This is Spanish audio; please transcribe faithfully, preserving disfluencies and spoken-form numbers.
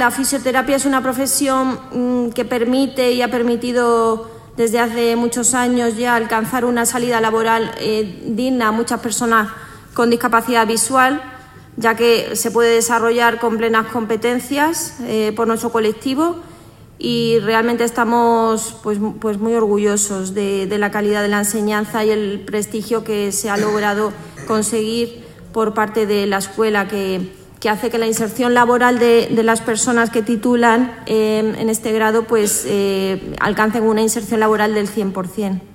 la fisioterapia es una profesión mmm, que permite y ha permitido desde hace muchos años ya alcanzar una salida laboral eh, digna a muchas personas con discapacidad visual, ya que se puede desarrollar con plenas competencias eh, por nuestro colectivo, y realmente estamos pues, pues muy orgullosos de, de la calidad de la enseñanza y el prestigio que se ha logrado conseguir por parte de la escuela, que, que hace que la inserción laboral de, de las personas que titulan eh, en este grado pues, eh, alcancen una inserción laboral del cien por cien.